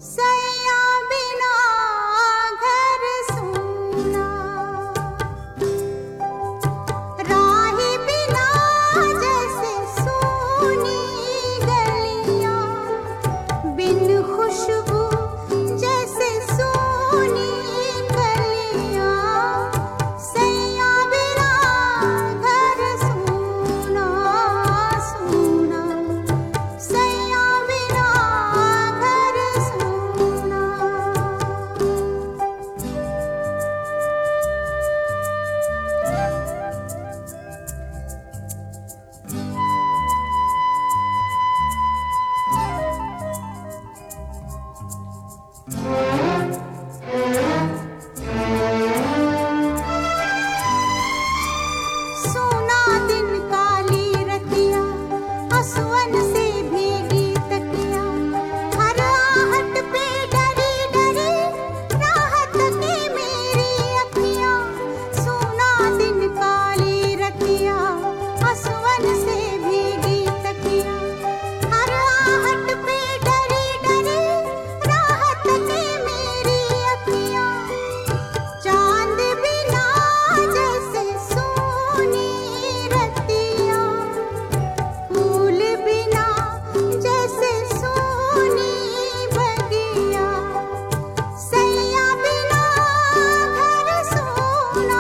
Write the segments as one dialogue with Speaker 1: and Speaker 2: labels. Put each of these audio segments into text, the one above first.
Speaker 1: सैया बिना घर सूना, राही बिना जैसे सूनी गलियां, बिन खुशबू जैसे सूनी कलियां। सैया बिना घर सूना सूना, सैया बिना घर सूना। सोना दिन काली रतिया, आसवन से भीगी तकिया, हर आहट पे डरी डरी राहत की मेरी अखियां। सोना दिन काली रतिया, आसवन से भीगी तकिया, हर आहट पे डरी डरी राहत की मेरी अखियां। चांद बिना जैसे सोनी रतिया, फूल बिना जैसे सोनी बगिया। सैया बिना घर सोना,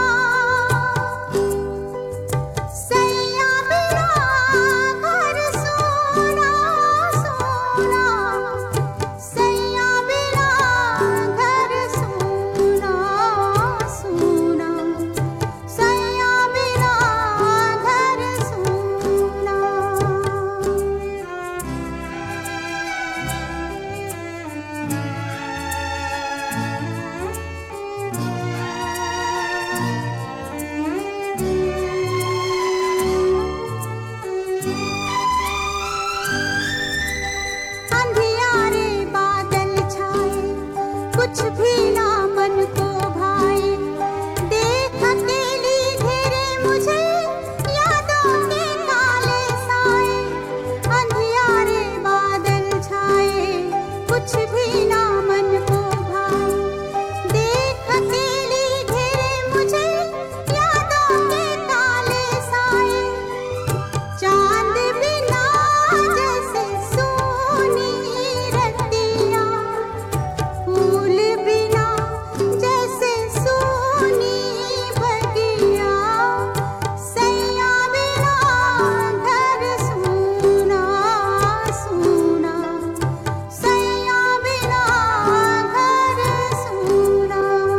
Speaker 1: सैया बिना घर सोना सोना, सैया बिना घर सोना सोना, सैया बिना घर सोना। अंधियारे बादल छाए, कुछ भी ना मन को भाए। देख अकेली घेरे मुझे यादों के काले साए। अंधियारे बादल छाए, कुछ भी ना मन को भाए। देख अकेली घेरे मुझे यादों के काले साए। चांद बिना जैसे सोनी रतिया, फूल बिना जैसे सोनी बगिया। सैया बिना घर सोना सोना, सैया बिना घर सोना।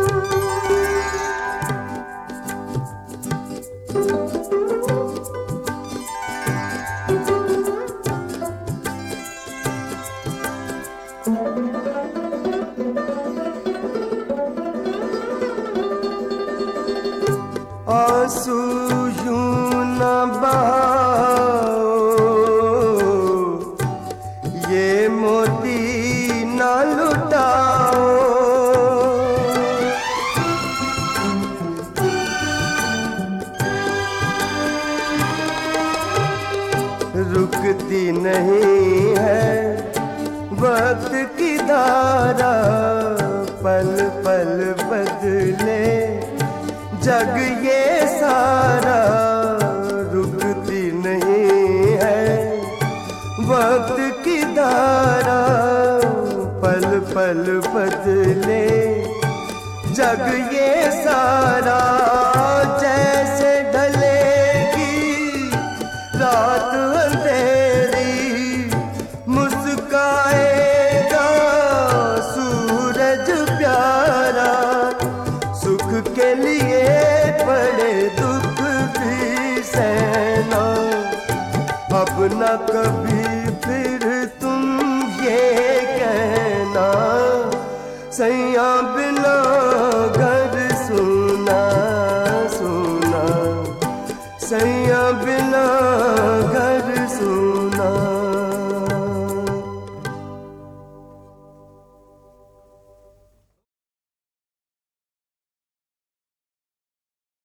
Speaker 2: आंसू यूं न बहाओ, ये मोती न लुटाओ। रुकती नहीं है वक्त की धारा, पल पल बदले जग ये सारा। रुकती नहीं है वक्त की धारा, पल पल बदले जग ये सारा। जैसे ढलेगी रात अंधेरी, मुस्काएगा सूरज प्यारा। सुख के लिए बड़े दुख भी सहना, अब न कभी फिर तुम ये कहना। सैया बिना